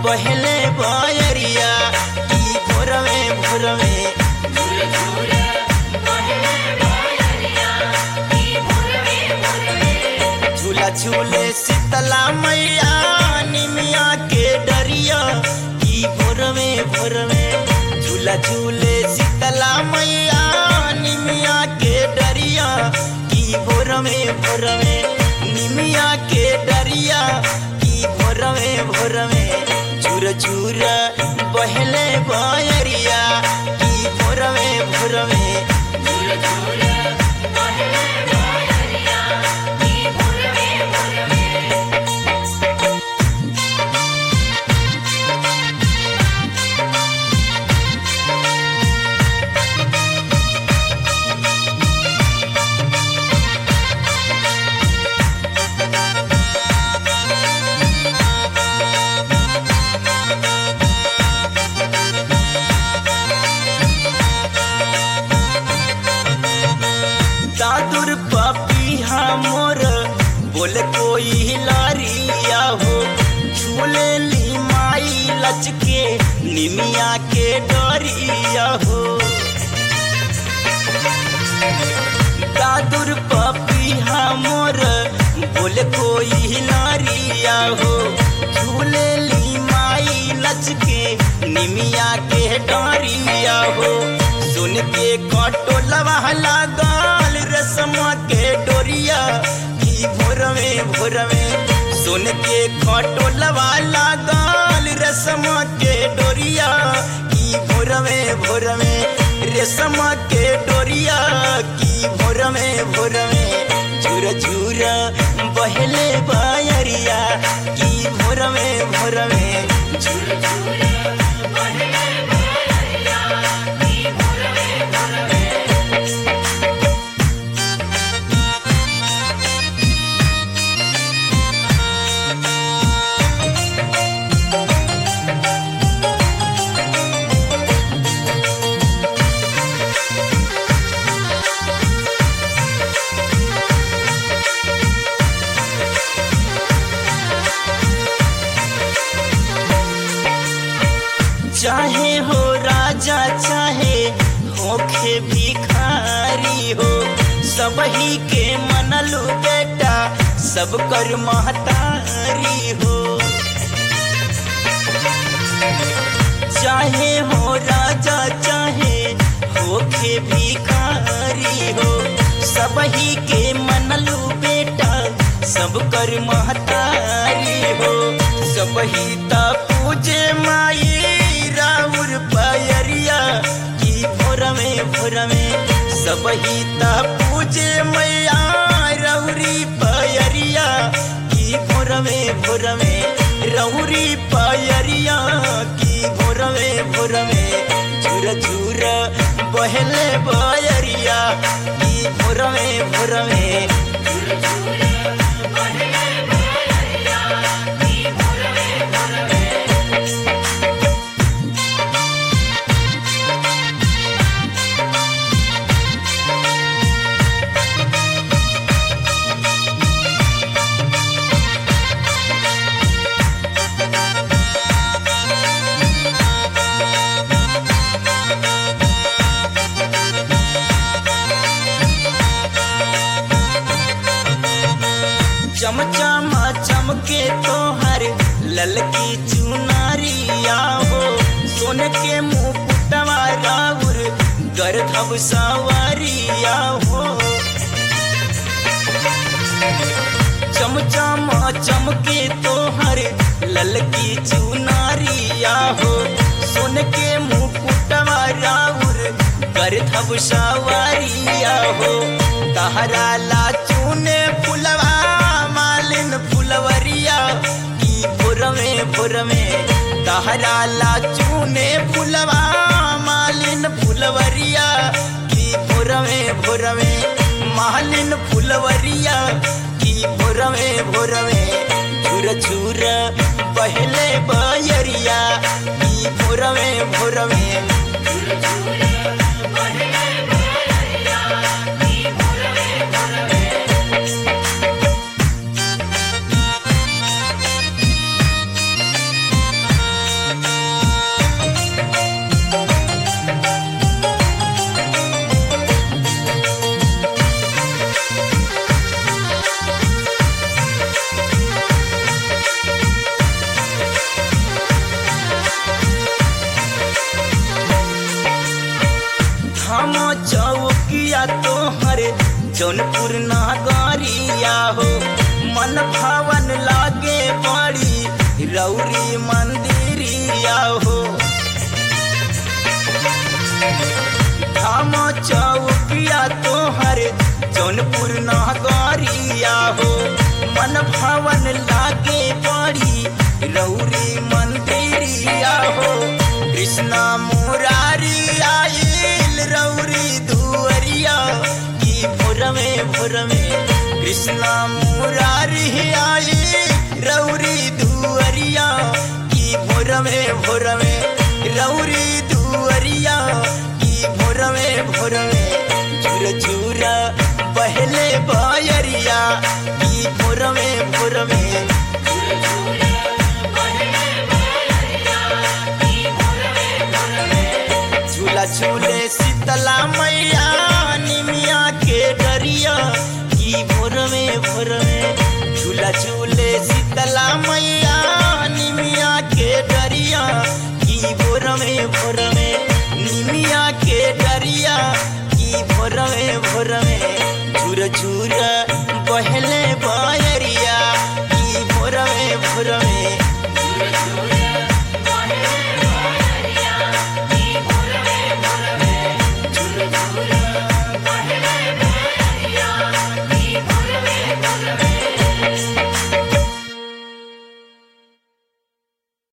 बहले बयरिया की भोरवे भोरवे झूला झूले शीतला मैया निमिया के डरिया की भोरवे भोरवे झूला झूले शीतला मैया निमिया के डरिया की भोरवे भोरवे निमिया के डरिया की भोरवे भोरवे झूर झूर बहले बयरिया की भोरवे भोरवे दादुर पपिया मोर बोले कोई हिलारिया हो झूले ली माई लचके निमिया के डरिया हो दादुर पपिया मोर बोले कोई हिलारिया हो झूले ली माई लचके निमिया के डरिया हो सुन के कटो लवाला गाल रसमा के डोरिया की भोरवे भोरवे सुन के कटो लवाला गाल रसमा के डोरिया की भोरवे भोरवे रेशमा के डोरिया की भोरवे भोरवे झूर झूर बहले बयरिया की भोरवे भोरवे झूर झूर बहले बयरिया की भोरवे भोरवे चाहे हो राजा चाहे होखे भिखारी हो सब ही के मनलू बेटा सब कर महतारी हो चाहे हो राजा चाहे होखे भिखारी हो सब ही के मनलू बेटा सब कर महतारी हो सब ही ता पूजे माई राउर पयरिया की भोरवे भोरवे सब ही ता पूजे मैया रौरी पयरिया की भोरवे भोरवे रौरी पयरिया की भोरवे भोरवे झूर झूर बहले बयरिया की भोरवे भोरवे झूर झूर बहले बयरिया की भोरवे भोरवे चमचमा चमके तोहर ललकी चुनारिया हो सोन के मुकुटवा राउर गर्दभ सवारिया हो चमचमा चमके तोहर ललकी चुनारिया हो सोन के मुकुटवा राउर गर्दभ सवारिया हो तहरा ला चूने फुलवा मालिन फुलवरिया की भोरवे भोरवे तहरा ला चूने फुलवा मालिन फुलवरिया की भोरवे भोरवे मालिन फुलवरिया की भोरवे भोरवे झूर झूर बहले बयरिया की भोरवे भोरवे झूर झूर बहले बयरिया की भोरवे भोरवे जौनपुर नागरिया हो मन भवन लागे बड़ी रौरी मंदिरिया हो धाम चौकिया तोहर जौनपुर नागरिया हो मन भवन लागे बड़ी रौरी मंदिरिया हो कृष्णा मुरारी आइल रौरी दुअरिया की भोर में कृष्णा मुरारी आइल रौरी दुअरिया की भोर में रौरी दुअरिया की भोर में झुर झुर बहले बायरिया की भोर में झूला झूले शीतला मैया निमिया के डरिया की भोर में झूला झूले शीतला मैया निमिया के डरिया की भोर में निमिया के डरिया की भोर में झूर झूर